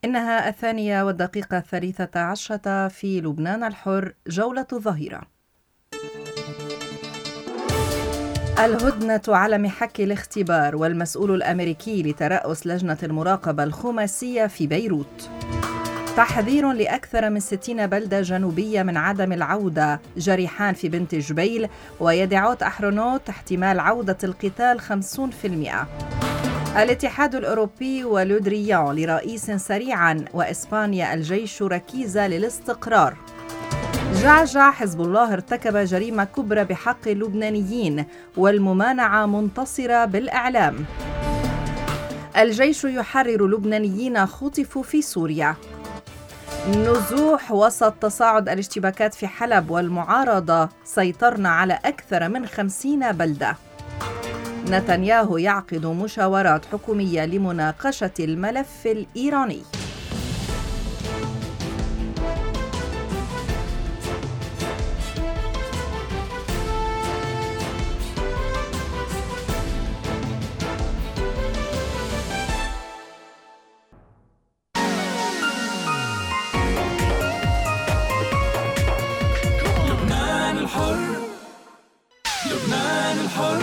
إنها 12:13 في لبنان الحر، جولة الظهيرة. الهدنة على محك الاختبار، والمسؤول الأمريكي لترأس لجنة المراقبة الخماسية في بيروت. تحذير لأكثر من 60 بلدة جنوبية من عدم العودة، جريحان في بنت جبيل، ويدعوت أحرنوت احتمال عودة القتال 50%. الاتحاد الأوروبي ولودريان لرئيس سريعا، وإسبانيا الجيش ركيزة للاستقرار. جعجع، حزب الله ارتكب جريمة كبرى بحق اللبنانيين، والممانعة منتصرة بالإعلام. الجيش يحرر لبنانيين خطفوا في سوريا. نزوح وسط تصاعد الاشتباكات في حلب، والمعارضة سيطرن على أكثر من 50 بلدة. نتنياهو يعقد مشاورات حكومية لمناقشة الملف الإيراني. لبنان الحر، لبنان الحر.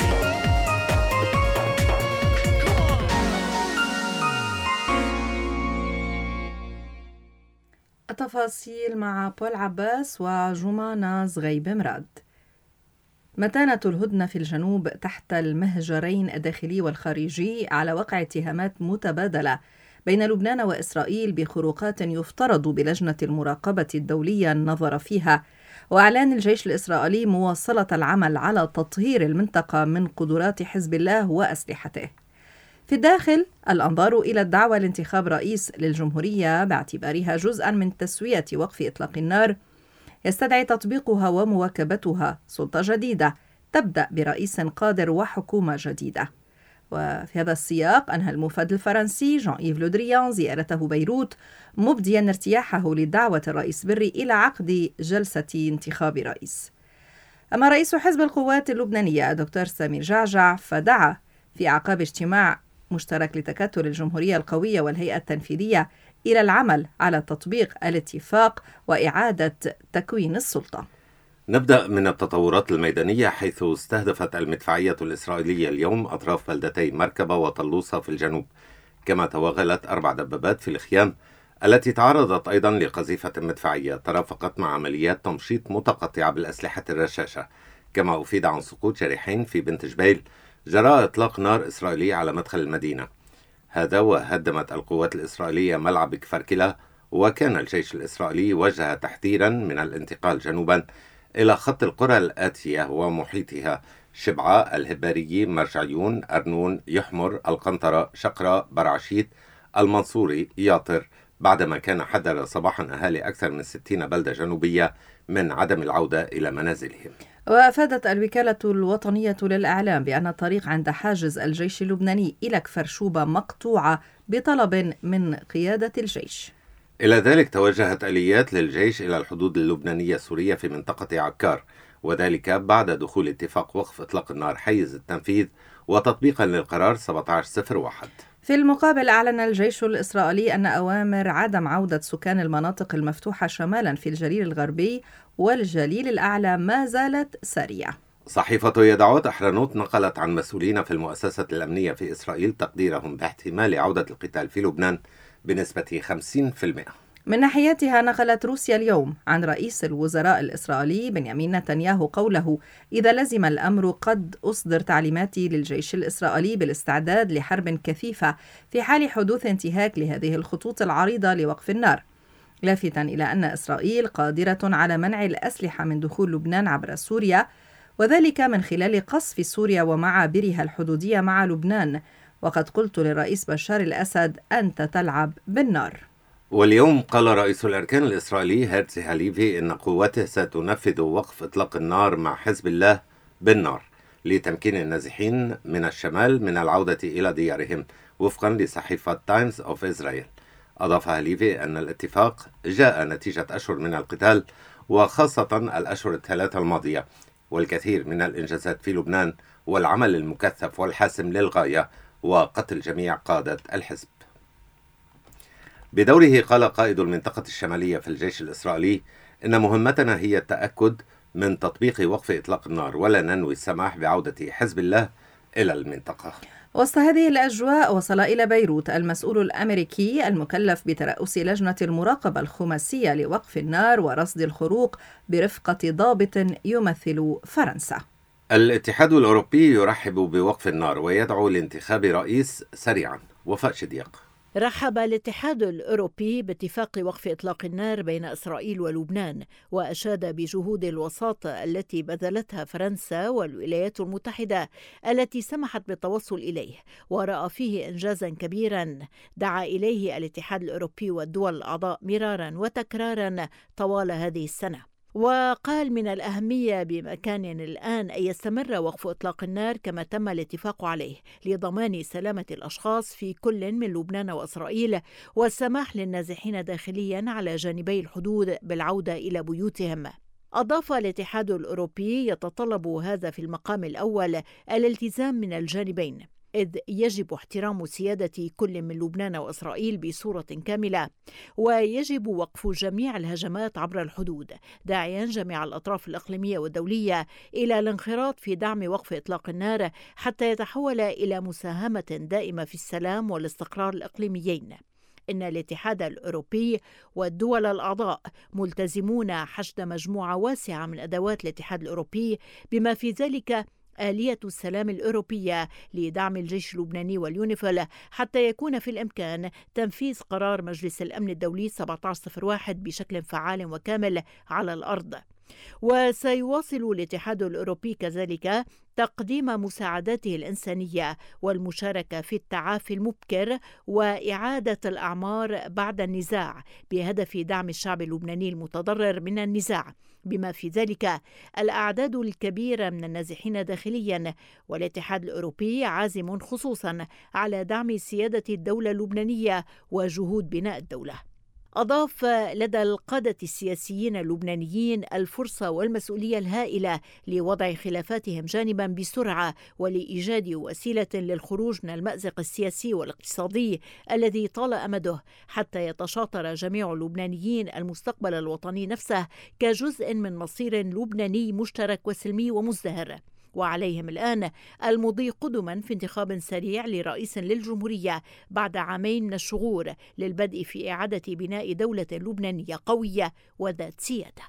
التفاصيل مع بول عباس وجمانة زغيب مراد. متانة الهدنة في الجنوب تحت المهجرين الداخلي والخارجي على وقع اتهامات متبادلة بين لبنان وإسرائيل بخروقات يفترض بلجنة المراقبة الدولية النظر فيها، وإعلان الجيش الإسرائيلي مواصلة العمل على تطهير المنطقة من قدرات حزب الله وأسلحته. في الداخل، الأنظار إلى الدعوة لانتخاب رئيس للجمهورية باعتبارها جزءاً من تسوية وقف إطلاق النار، يستدعي تطبيقها ومواكبتها سلطة جديدة تبدأ برئيس قادر وحكومة جديدة. وفي هذا السياق أنهى المفاد الفرنسي جان إيف لودريان زيارته بيروت، مبدياً ارتياحه لدعوة الرئيس بري إلى عقد جلسة انتخاب رئيس. أما رئيس حزب القوات اللبنانية دكتور سمير جعجع فدعا في أعقاب اجتماع مشترك لتكتل الجمهورية القوية والهيئة التنفيذية إلى العمل على تطبيق الاتفاق وإعادة تكوين السلطة. نبدأ من التطورات الميدانية، حيث استهدفت المدفعية الإسرائيلية اليوم أطراف بلدتي مركبة وطلوسة في الجنوب، كما توغلت 4 دبابات في الخيام التي تعرضت أيضا لقذيفة مدفعية ترافقت مع عمليات تمشيط متقطعة بالأسلحة الرشاشة. كما أفيد عن سقوط جريحين في بنت جبيل جراء إطلاق نار إسرائيلي على مدخل المدينة. هذا وهدمت القوات الإسرائيلية ملعب كفركلة، وكان الجيش الإسرائيلي وجه تحذيرا من الانتقال جنوبا إلى خط القرى الآتية ومحيطها: شبعة، الهبارية، مرجعيون، أرنون، يحمر، القنطرة، شقرة، برعشيت، المنصوري، ياطر، بعدما كان حذر صباحا أهالي أكثر من 60 بلدة جنوبية من عدم العودة إلى منازلهم. وأفادت الوكالة الوطنية للإعلام بأن الطريق عند حاجز الجيش اللبناني إلى كفر شوبة مقطوعة بطلب من قيادة الجيش. إلى ذلك توجهت آليات للجيش إلى الحدود اللبنانية السورية في منطقة عكار، وذلك بعد دخول اتفاق وقف إطلاق النار حيز التنفيذ وتطبيقا للقرار 1701. في المقابل، أعلن الجيش الإسرائيلي أن أوامر عدم عودة سكان المناطق المفتوحة شمالا في الجليل الغربي والجليل الأعلى ما زالت سارية. صحيفة يدعوت أحرنوت نقلت عن مسؤولين في المؤسسة الأمنية في إسرائيل تقديرهم باحتمال عودة القتال في لبنان بنسبة 50%. من ناحيتها، نقلت روسيا اليوم عن رئيس الوزراء الإسرائيلي بنيامين نتنياهو قوله: إذا لزم الأمر قد أصدر تعليماتي للجيش الإسرائيلي بالاستعداد لحرب كثيفة في حال حدوث انتهاك لهذه الخطوط العريضة لوقف النار، لافتا إلى أن إسرائيل قادرة على منع الأسلحة من دخول لبنان عبر سوريا، وذلك من خلال قصف سوريا ومعابرها الحدودية مع لبنان. وقد قلت للرئيس بشار الأسد: أنت تلعب بالنار. واليوم قال رئيس الأركان الإسرائيلي هيرتزي هاليفي إن قوته ستنفذ وقف إطلاق النار مع حزب الله بالنار لتمكين النازحين من الشمال من العودة إلى ديارهم، وفقا لصحيفة تايمز أوف إسرائيل. أضاف هاليفي أن الاتفاق جاء نتيجة أشهر من القتال، وخاصة الأشهر الثلاثة الماضية، والكثير من الإنجازات في لبنان والعمل المكثف والحاسم للغاية وقتل جميع قادة الحزب. بدوره قال قائد المنطقة الشمالية في الجيش الإسرائيلي إن مهمتنا هي التأكد من تطبيق وقف إطلاق النار، ولا ننوي السماح بعودة حزب الله إلى المنطقة. وسط هذه الأجواء وصل إلى بيروت المسؤول الأمريكي المكلف بترأس لجنة المراقبة الخماسية لوقف النار ورصد الخروق برفقة ضابط يمثل فرنسا. الاتحاد الأوروبي يرحب بوقف النار ويدعو لانتخاب رئيس سريعا. وفاء شديق. رحب الاتحاد الأوروبي باتفاق وقف إطلاق النار بين إسرائيل ولبنان، وأشاد بجهود الوساطة التي بذلتها فرنسا والولايات المتحدة التي سمحت بالتوصل إليه، ورأى فيه إنجازا كبيرا دعا إليه الاتحاد الأوروبي والدول الأعضاء مرارا وتكرارا طوال هذه السنة. وقال من الأهمية بمكان الآن أن يستمر وقف إطلاق النار كما تم الاتفاق عليه لضمان سلامة الأشخاص في كل من لبنان وإسرائيل، والسماح للنازحين داخليا على جانبي الحدود بالعودة إلى بيوتهم. أضاف الاتحاد الأوروبي يتطلب هذا في المقام الأول الالتزام من الجانبين، إذ يجب احترام سيادة كل من لبنان وإسرائيل بصورة كاملة، ويجب وقف جميع الهجمات عبر الحدود، داعيا جميع الأطراف الإقليمية والدولية إلى الانخراط في دعم وقف إطلاق النار حتى يتحول إلى مساهمة دائمة في السلام والاستقرار الإقليميين. إن الاتحاد الأوروبي والدول الأعضاء ملتزمون حشد مجموعة واسعة من أدوات الاتحاد الأوروبي بما في ذلك آلية السلام الأوروبية لدعم الجيش اللبناني واليونيفيل حتى يكون في الإمكان تنفيذ قرار مجلس الأمن الدولي 1701 بشكل فعال وكامل على الأرض. وسيواصل الاتحاد الأوروبي كذلك تقديم مساعداته الإنسانية والمشاركة في التعافي المبكر وإعادة الأعمار بعد النزاع بهدف دعم الشعب اللبناني المتضرر من النزاع، بما في ذلك الأعداد الكبيرة من النازحين داخليا. والاتحاد الأوروبي عازم خصوصا على دعم سيادة الدولة اللبنانية وجهود بناء الدولة. أضاف لدى القادة السياسيين اللبنانيين الفرصة والمسؤولية الهائلة لوضع خلافاتهم جانبا بسرعة ولإيجاد وسيلة للخروج من المأزق السياسي والاقتصادي الذي طال أمده، حتى يتشاطر جميع اللبنانيين المستقبل الوطني نفسه كجزء من مصير لبناني مشترك وسلمي ومزدهر. وعليهم الآن المضي قدما في انتخاب سريع لرئيس للجمهورية بعد عامين من الشغور للبدء في إعادة بناء دولة لبنانية قوية وذات سيادة.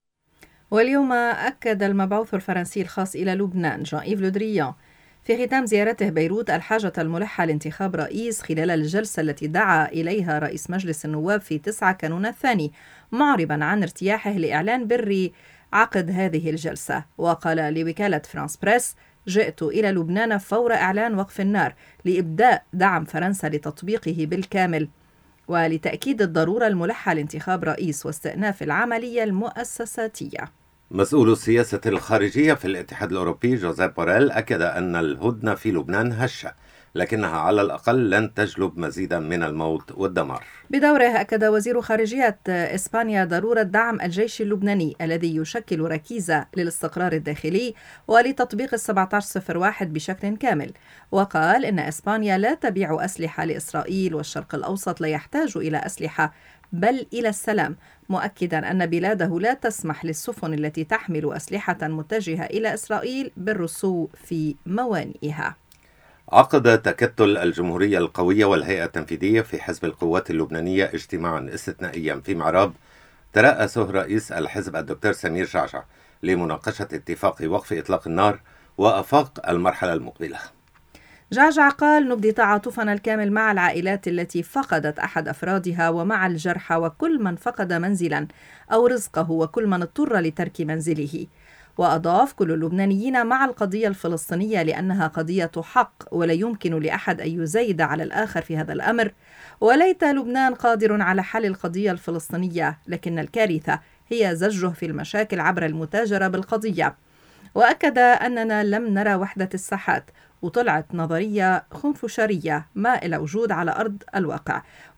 واليوم أكد المبعوث الفرنسي الخاص إلى لبنان جان إيف لو دريان في ختام زيارته بيروت الحاجة الملحة لانتخاب رئيس خلال الجلسة التي دعا إليها رئيس مجلس النواب في 9 كانون الثاني، معربا عن ارتياحه لإعلان بري عقد هذه الجلسة. وقال لوكالة فرانس بريس: جئت إلى لبنان فور إعلان وقف النار لإبداء دعم فرنسا لتطبيقه بالكامل، ولتأكيد الضرورة الملحة لانتخاب رئيس واستئناف العملية المؤسساتية. مسؤول السياسة الخارجية في الاتحاد الأوروبي جوزيف بوريل أكد أن الهدنة في لبنان هشة، لكنها على الأقل لن تجلب مزيدا من الموت والدمار. بدوره أكد وزير خارجية إسبانيا ضرورة دعم الجيش اللبناني الذي يشكل ركيزة للاستقرار الداخلي ولتطبيق 1701 بشكل كامل. وقال إن إسبانيا لا تبيع أسلحة لإسرائيل، والشرق الأوسط لا يحتاج إلى أسلحة بل إلى السلام، مؤكدا أن بلاده لا تسمح للسفن التي تحمل أسلحة متجهة إلى إسرائيل بالرسو في موانئها. عقد تكتل الجمهورية القوية والهيئة التنفيذية في حزب القوات اللبنانية اجتماعا استثنائيا في معراب ترأسه رئيس الحزب الدكتور سمير جعجع لمناقشة اتفاق وقف إطلاق النار وآفاق المرحلة المقبلة. جعجع قال: نبدي تعاطفنا الكامل مع العائلات التي فقدت أحد أفرادها ومع الجرحى وكل من فقد منزلا أو رزقه وكل من اضطر لترك منزله. وأضاف: كل اللبنانيين مع القضية الفلسطينية لأنها قضية حق ولا يمكن لأحد أن يزايد على الآخر في هذا الأمر، وليت لبنان قادر على حل القضية الفلسطينية، لكن الكارثة هي زجه في المشاكل عبر المتاجرة بالقضية. وأكد أننا لم نرى وحدة الساحات، وطلعت نظرية خنفشارية ما إلى وجود على أرض الواقع،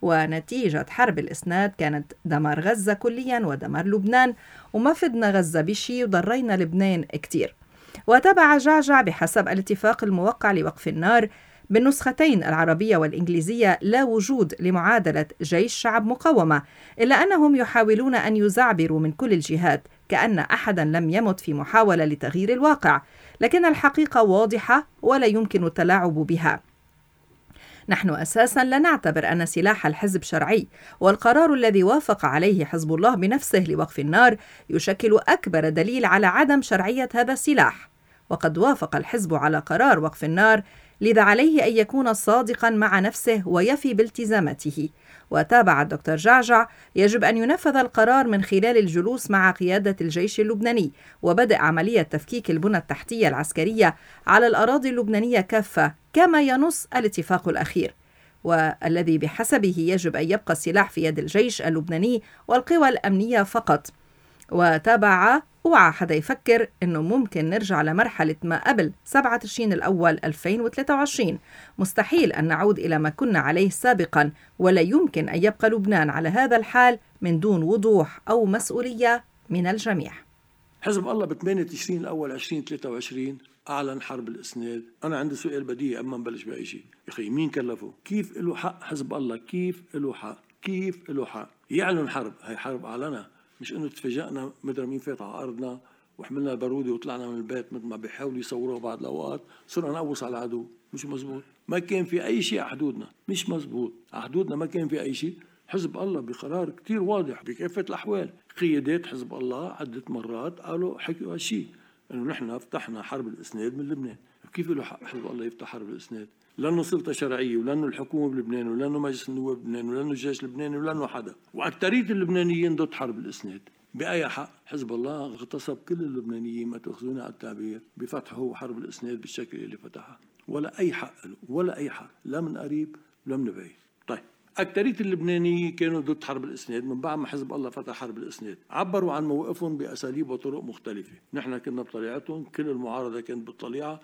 ونتيجة حرب الإسناد كانت دمار غزة كليا ودمار لبنان، وما فدنا غزة بشي وضرينا لبنان كتير. وتابع جعجع: بحسب الاتفاق الموقع لوقف النار بالنسختين العربية والإنجليزية لا وجود لمعادلة جيش شعب مقاومة، إلا أنهم يحاولون أن يزعبروا من كل الجهات كأن أحدا لم يمت في محاولة لتغيير الواقع، لكن الحقيقة واضحة ولا يمكن التلاعب بها. نحن أساساً لا نعتبر أن سلاح الحزب شرعي، والقرار الذي وافق عليه حزب الله بنفسه لوقف النار يشكل أكبر دليل على عدم شرعية هذا السلاح. وقد وافق الحزب على قرار وقف النار، لذا عليه أن يكون صادقاً مع نفسه ويفي بالتزاماته. وتابع الدكتور جعجع: يجب أن ينفذ القرار من خلال الجلوس مع قيادة الجيش اللبناني وبدء عملية تفكيك البنى التحتية العسكرية على الأراضي اللبنانية كافة كما ينص الاتفاق الأخير، والذي بحسبه يجب أن يبقى السلاح في يد الجيش اللبناني والقوى الأمنية فقط. وتابع: اوعى حدا يفكر انه ممكن نرجع لمرحلة ما قبل 7 تشرين الأول 2023. مستحيل أن نعود إلى ما كنا عليه سابقا، ولا يمكن أن يبقى لبنان على هذا الحال من دون وضوح أو مسؤولية من الجميع. حزب الله ب 8 تشرين الأول 2023 أعلن حرب الإسناد. أنا عندي سؤال بديهي أما نبلش بأي شيء. يا أخي مين كلفه؟ كيف له حق حزب الله؟ كيف له حق يعلن حرب؟ هي حرب أعلنها، مش إنه تفاجأنا مدري مين فات على أرضنا وحملنا البارودة وطلعنا من البيت مثل ما بيحاولوا يصوروها بعض الأوقات صرنا نقوص على العدو. مش مزبوط. ما كان في أي شيء على حدودنا، مش مزبوط. على حدودنا ما كان في أي شيء. حزب الله بقرار كتير واضح بكافة الأحوال، قيادات حزب الله عدة مرات قالوا حكوا هالشيء إنه نحن فتحنا حرب الإسناد من لبنان. كيف له حق حزب الله يفتح حرب الإسناد؟ لأنه سلطة شرعية، ولأنه الحكومة بلبنان، ولأنه مجلس النواب بلبنان، ولأنه الجيش اللبناني، ولأنه حدا. وأكترية اللبنانيين ضد حرب الإسناد. بأي حق؟ حزب الله اغتصب كل اللبنانيين، ما تأخذوني على التعبير، بفتحه حرب الإسناد بالشكل اللي فتحها. ولا أي حق له، ولا أي حق، لا من قريب ولا من بعيد. طيب أكترية اللبنانيين كانوا ضد حرب الإسناد. من بعد ما حزب الله فتح حرب الإسناد عبروا عن موقفهم بأساليب وطرق مختلفة. نحن كنا بطليعتهم، كل المعارضة كانت بالطليعة،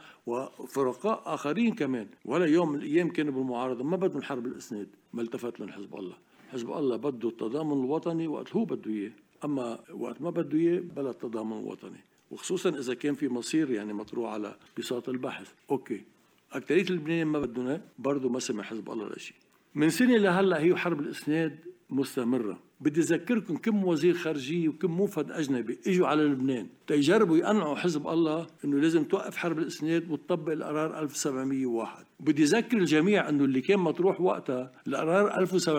وفرقاء آخرين كمان ولا يوم من الأيام كانوا بالمعارضة ما بدهم حرب الإسناد. ما التفت لهم حزب الله. حزب الله بده التضامن الوطني وقت هو بده إياه، أما وقت ما بده إياه بلا التضامن الوطني، وخصوصا إذا كان في مصير يعني مطروح على بساط البحث. أوكي، أكترية اللبنانيين ما بدهم برضه ما سمع حزب الله لشيء. من سنة لهلا هي حرب الإسناد مستمرة. بدي أذكركم كم وزير خارجية وكم موفد أجنبي إجوا على لبنان تيجربوا يقنعوا حزب الله إنه لازم توقف حرب الإسناد وتطبق القرار 1701. بدي أذكر الجميع إنه اللي كان مطروح وقتها القرار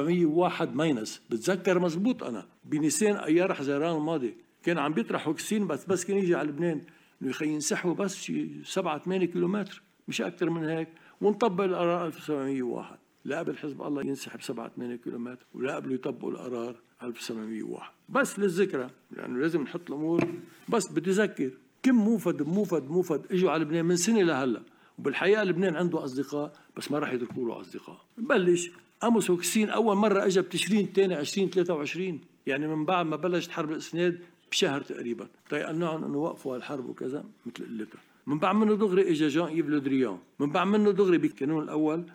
1701 ماينس. بتذكر مزبوط أنا بنيسان أيار حزيران الماضي كان عم بيطرحوا كسين بس كان يجي على لبنان إنه ينسحبوا بس شي 7-8 كيلومتر مش أكتر من هيك ونطبق القرار 1701. لا قبل حزب الله ينسحب 7-8 كيلومتر ولا قبل يطبقوا القرار 1701. بس للذكرى يعني لازم نحط الأمور. بس بدي أذكر كم موفد إجوا على لبنان من سنة لهلا، وبالحقيقة لبنان عنده أصدقاء بس ما راح يتركوا له أصدقاء. بلش أموس وكسين أول مرة إجا بتشرين الثاني 2023، يعني من بعد ما بلشت حرب الإسناد بشهر تقريبا تيقنعهم إنه وقفوا الحرب وكذا مثل قلتها. من بعد منه دغري اجى جان إيف لو دريان، من بعد منه دغري بالقانون الاول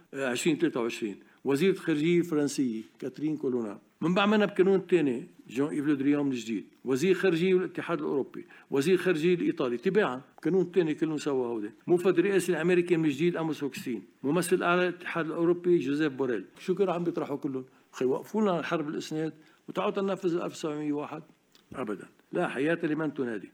2023 وزيره الخارجيه الفرنسيه كاترين كولونا، من بعد منها بقانون الثاني جان إيف لو دريان من جديد وزير خارجيه الاتحاد الاوروبي، وزير خارجيه الايطالي تباعا قانون الثاني كلهم سوا هودي، موفد رئاسي الامريكي من جديد اموس هوكستين، ممثل اعلى الاتحاد الاوروبي جوزيف بوريل. شو كانوا عم بيطرحوا كلهم؟ خي وقفوا لنا حرب الاسناد وتعالوا ننفذ 1701. ابدا لا حياه لمن تنادي.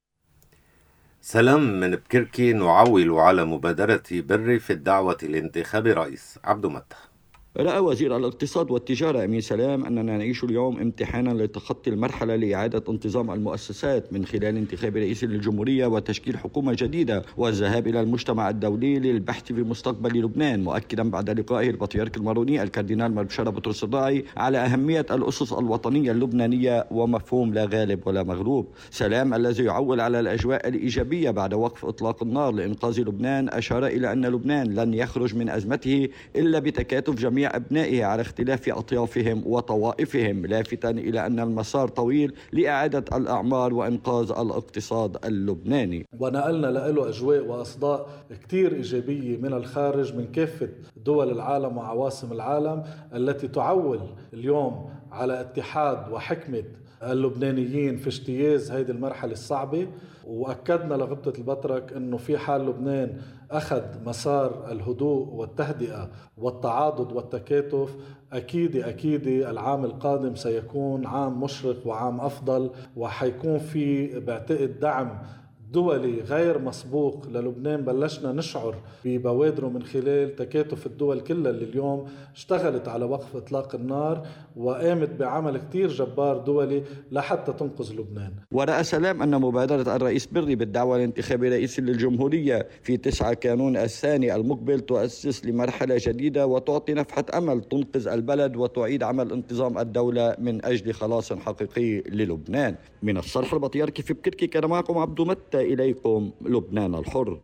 سلام من بكركي. نعول على مبادرة بري في الدعوة لانتخاب رئيس. عبدو متح. رأى وزير الاقتصاد والتجارة أمين سلام أننا نعيش اليوم امتحانا لتخطي المرحلة لإعادة انتظام المؤسسات من خلال انتخاب رئيس للجمهورية وتشكيل حكومة جديدة والذهاب إلى المجتمع الدولي للبحث في مستقبل لبنان، مؤكدا بعد لقائه البطريرك الماروني الكاردينال مربشرة بطرس الراعي على أهمية الأسس الوطنية اللبنانية ومفهوم لا غالب ولا مغلوب. سلام الذي يعول على الأجواء الإيجابية بعد وقف إطلاق النار لإنقاذ لبنان أشار إلى أن لبنان لن يخرج من أزمته إلا بتكاتف جميع أبنائه على اختلاف أطيافهم وطوائفهم، لافتا إلى أن المسار طويل لإعادة الأعمار وإنقاذ الاقتصاد اللبناني. ونقلنا له أجواء وأصداء كتير إيجابية من الخارج من كافة دول العالم وعواصم العالم التي تعول اليوم على اتحاد وحكمة اللبنانيين في اجتياز هذه المرحلة الصعبة، وأكدنا لغبطة البطرك أنه في حال لبنان أخذ مسار الهدوء والتهدئة والتعاضد والتكاتف، أكيد العام القادم سيكون عام مشرق وعام أفضل، وحيكون في بعتقد دعم دولي غير مسبوق للبنان. بلشنا نشعر ببوادره من خلال تكاتف الدول كلها اللي اليوم اشتغلت على وقف إطلاق النار وقامت بعمل كتير جبار دولي لحتى تنقذ لبنان. ورأى سلام أن مبادرة الرئيس بري بالدعوة لانتخاب رئيس للجمهورية في 9 كانون الثاني المقبل تؤسس لمرحلة جديدة وتعطي نفحة أمل تنقذ البلد وتعيد عمل انتظام الدولة من أجل خلاص حقيقي للبنان. من الصرح البطيركي في بكركي كان معكم عبدو متى، إليكم لبنان الحر.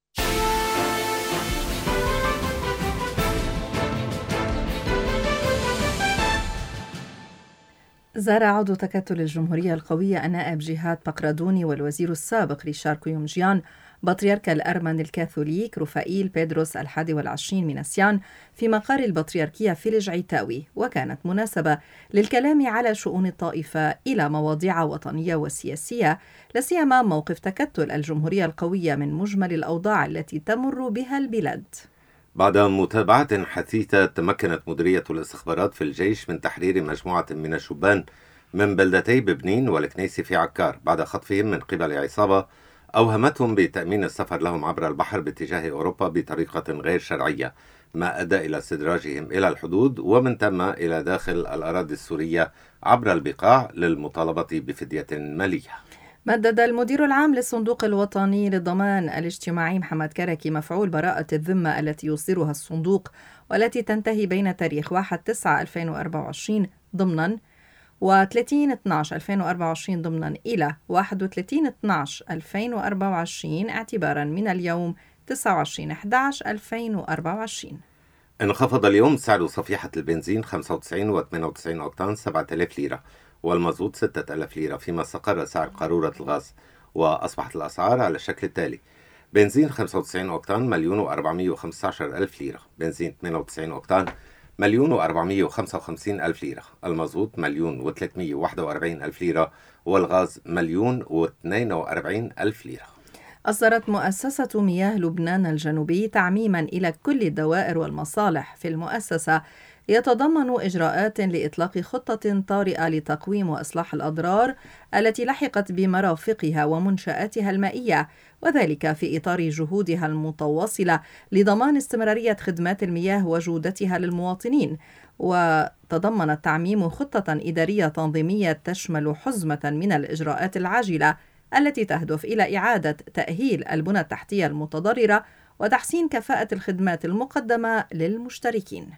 زار عضو تكتل الجمهورية القوية النائب جهاد بقردوني والوزير السابق ريشار كويومجيان بطريرك الأرمن الكاثوليك رفائيل بيدروس 21 من أسيان في مقر البطريركية في الجعيتاوي، وكانت مناسبة للكلام على شؤون الطائفة إلى مواضيع وطنية وسياسية، لاسيما موقف تكتل الجمهورية القوية من مجمل الأوضاع التي تمر بها البلاد. بعد متابعة حثيثة تمكنت مديرية الاستخبارات في الجيش من تحرير مجموعة من الشبان من بلدتي ببنين والكنيسي في عكار بعد خطفهم من قبل عصابة أوهمتهم بتأمين السفر لهم عبر البحر باتجاه أوروبا بطريقة غير شرعية، ما أدى إلى استدراجهم إلى الحدود ومن ثم إلى داخل الأراضي السورية عبر البقاع للمطالبة بفدية مالية. مدد المدير العام للصندوق الوطني للضمان الاجتماعي محمد كركي مفعول براءة الذمة التي يصدرها الصندوق والتي تنتهي بين تاريخ 1/9/2024 ضمنا و30/12/2024 ضمنا إلى 31/12/2024 اعتبارا من اليوم 29/11/2024. انخفض اليوم سعر صفيحة البنزين 95 و98 أوكتان 7000 ليرة والمازوت 6000 ليرة، فيما استقر سعر قارورة الغاز، وأصبحت الأسعار على الشكل التالي: بنزين 95 أوكتان 1,415,000 ليرة، بنزين 98 أوكتان 1,455,000 ليرة، المازوت 1,341,000 ليرة، والغاز 1,042,000 ليرة. أصدرت مؤسسة مياه لبنان الجنوبي تعميما إلى كل الدوائر والمصالح في المؤسسة يتضمن إجراءات لإطلاق خطة طارئة لتقويم وإصلاح الأضرار التي لحقت بمرافقها ومنشآتها المائية، وذلك في إطار جهودها المتواصلة لضمان استمرارية خدمات المياه وجودتها للمواطنين. وتضمن التعميم خطة إدارية تنظيمية تشمل حزمة من الإجراءات العاجلة التي تهدف إلى إعادة تأهيل البنى التحتية المتضررة وتحسين كفاءة الخدمات المقدمة للمشتركين.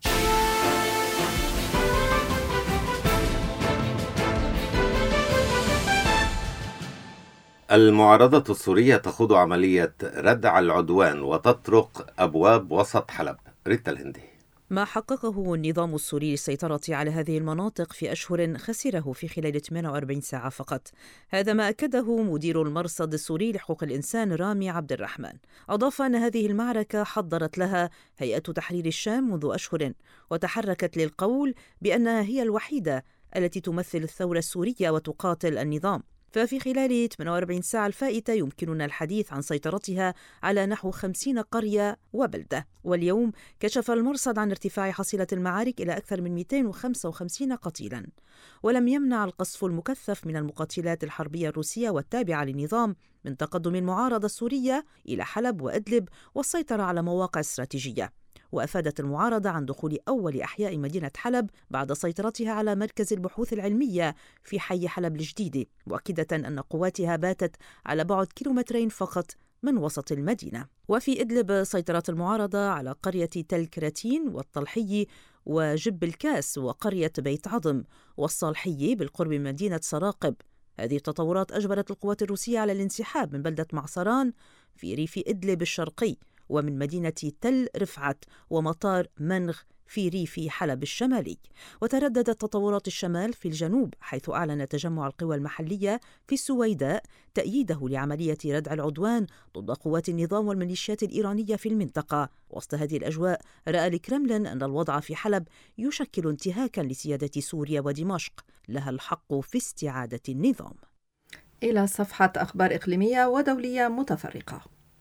المعارضة السورية تخوض عملية ردع العدوان وتطرق أبواب وسط حلب. ريتا الهندي. ما حققه النظام السوري للسيطرة على هذه المناطق في أشهر خسره في خلال 48 ساعة فقط. هذا ما أكده مدير المرصد السوري لحقوق الإنسان رامي عبد الرحمن. أضاف أن هذه المعركة حضرت لها هيئة تحرير الشام منذ أشهر، وتحركت للقول بأنها هي الوحيدة التي تمثل الثورة السورية وتقاتل النظام. ففي خلال 48 ساعة الفائتة يمكننا الحديث عن سيطرتها على نحو 50 قرية وبلدة. واليوم كشف المرصد عن ارتفاع حصيلة المعارك إلى أكثر من 255 قتيلا. ولم يمنع القصف المكثف من المقاتلات الحربية الروسية والتابعة للنظام من تقدم المعارضة السورية إلى حلب وإدلب والسيطرة على مواقع استراتيجية. وأفادت المعارضة عن دخول أول أحياء مدينة حلب بعد سيطرتها على مركز البحوث العلمية في حي حلب الجديد، مؤكدة أن قواتها باتت على بعد 2 كيلومترين فقط من وسط المدينة. وفي إدلب سيطرت المعارضة على قرية تل كراتين والطلحي وجب الكاس وقرية بيت عظم والصالحي بالقرب من مدينة سراقب. هذه التطورات أجبرت القوات الروسية على الانسحاب من بلدة معصران في ريف إدلب الشرقي ومن مدينة تل رفعت ومطار منغ في ريف حلب الشمالي. وترددت تطورات الشمال في الجنوب، حيث أعلن تجمع القوى المحلية في السويداء تأييده لعملية ردع العدوان ضد قوات النظام والميليشيات الإيرانية في المنطقة. وسط هذه الأجواء رأى الكرملين أن الوضع في حلب يشكل انتهاكا لسيادة سوريا ودمشق، لها الحق في استعادة النظام. إلى صفحة أخبار إقليمية ودولية متفرقة.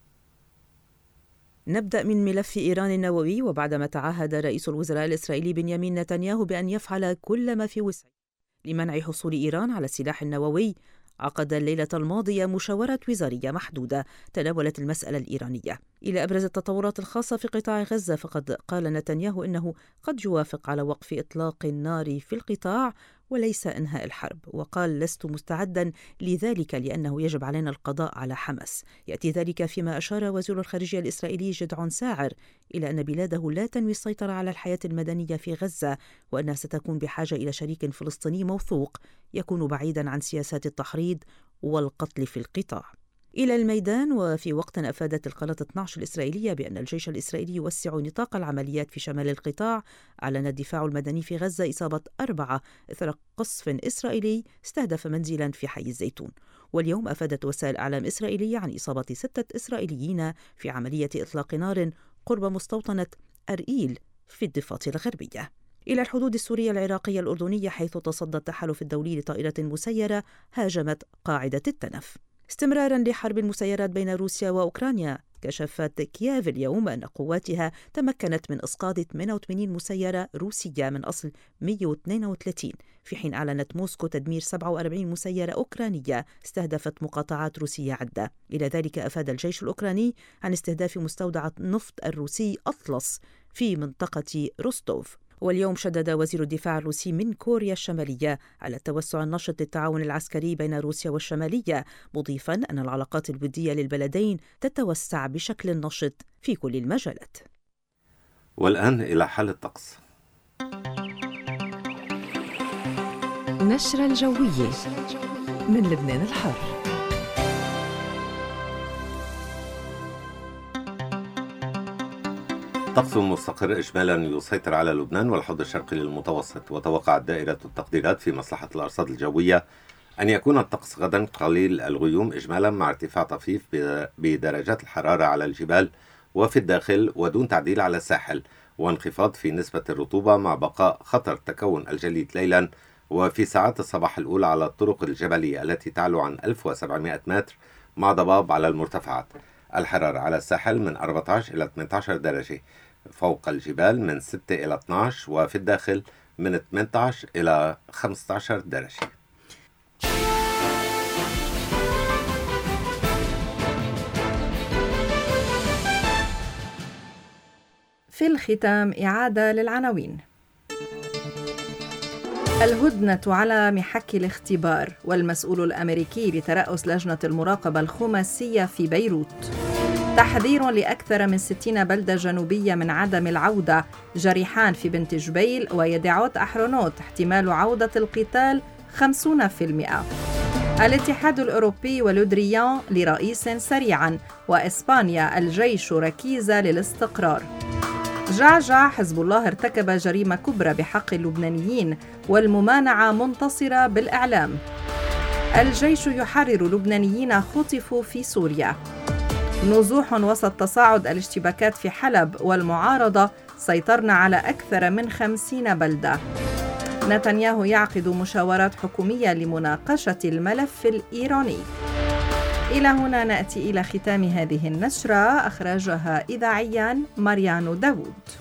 نبدأ من ملف إيران النووي. وبعدما تعهد رئيس الوزراء الإسرائيلي بنيامين نتنياهو بأن يفعل كل ما في وسعه لمنع حصول إيران على السلاح النووي، عقد الليلة الماضية مشاورة وزارية محدودة تناولت المسألة الإيرانية. إلى أبرز التطورات الخاصة في قطاع غزة، فقد قال نتنياهو إنه قد يوافق على وقف إطلاق النار في القطاع وليس إنهاء الحرب، وقال: لست مستعدا لذلك لأنه يجب علينا القضاء على حماس. يأتي ذلك فيما أشار وزير الخارجية الإسرائيلي جدعون ساعر إلى أن بلاده لا تنوي السيطرة على الحياة المدنية في غزة، وأنها ستكون بحاجة إلى شريك فلسطيني موثوق يكون بعيدا عن سياسات التحريض والقتل في القطاع. إلى الميدان. وفي وقت أفادت القناة 12 الإسرائيلية بأن الجيش الإسرائيلي يوسع نطاق العمليات في شمال القطاع، أعلن الدفاع المدني في غزة إصابة 4 إثر قصف إسرائيلي استهدف منزلا في حي الزيتون. واليوم أفادت وسائل إعلام إسرائيلية عن إصابة 6 إسرائيليين في عملية إطلاق نار قرب مستوطنة أرئيل في الضفة الغربية. إلى الحدود السورية العراقية الأردنية، حيث تصدى التحالف الدولي لطائرة مسيرة هاجمت قاعدة التنف. استمرارا لحرب المسيرات بين روسيا وأوكرانيا، كشفت كييف اليوم أن قواتها تمكنت من إسقاط 88 مسيرة روسية من أصل 132، في حين أعلنت موسكو تدمير 47 مسيرة أوكرانية استهدفت مقاطعات روسية عدة. إلى ذلك أفاد الجيش الأوكراني عن استهداف مستودع النفط الروسي أطلس في منطقة روستوف. واليوم شدد وزير الدفاع الروسي من كوريا الشمالية على التوسع النشط للتعاون العسكري بين روسيا والشمالية، مضيفا أن العلاقات الودية للبلدين تتوسع بشكل نشط في كل المجالات. والآن إلى حال الطقس. نشرة الجوية من لبنان الحر. طقس مستقر إجمالا يسيطر على لبنان والحوض الشرقي للمتوسط. وتوقعت دائرة التقديرات في مصلحة الأرصاد الجوية أن يكون الطقس غدا قليل الغيوم إجمالا، مع ارتفاع طفيف بدرجات الحرارة على الجبال وفي الداخل ودون تعديل على الساحل، وانخفاض في نسبة الرطوبة مع بقاء خطر تكون الجليد ليلا وفي ساعات الصباح الأولى على الطرق الجبلية التي تعلو عن 1700 متر مع ضباب على المرتفعات. الحرارة على الساحل من 14 إلى 18 درجة، فوق الجبال من 6 إلى 12، وفي الداخل من 18 إلى 15 درجة. في الختام إعادة للعناوين. الهدنة على محك الاختبار، والمسؤول الأمريكي لترأس لجنة المراقبة الخماسية في بيروت. تحذير لأكثر من 60 بلدة جنوبية من عدم العودة، جريحان في بنت جبيل ويدعوت أحرونوت احتمال عودة القتال 50%. الاتحاد الأوروبي ولودريان لرئيس سريعا، وإسبانيا الجيش ركيزة للاستقرار. جعجع حزب الله ارتكب جريمة كبرى بحق اللبنانيين، والممانعة منتصرة بالإعلام. الجيش يحرر لبنانيين خطفوا في سوريا. نزوح وسط تصاعد الاشتباكات في حلب، والمعارضة سيطرنا على أكثر من 50 بلدة. نتنياهو يعقد مشاورات حكومية لمناقشة الملف الإيراني. إلى هنا نأتي إلى ختام هذه النشرة، أخرجها إذاعياً ماريانو داوود.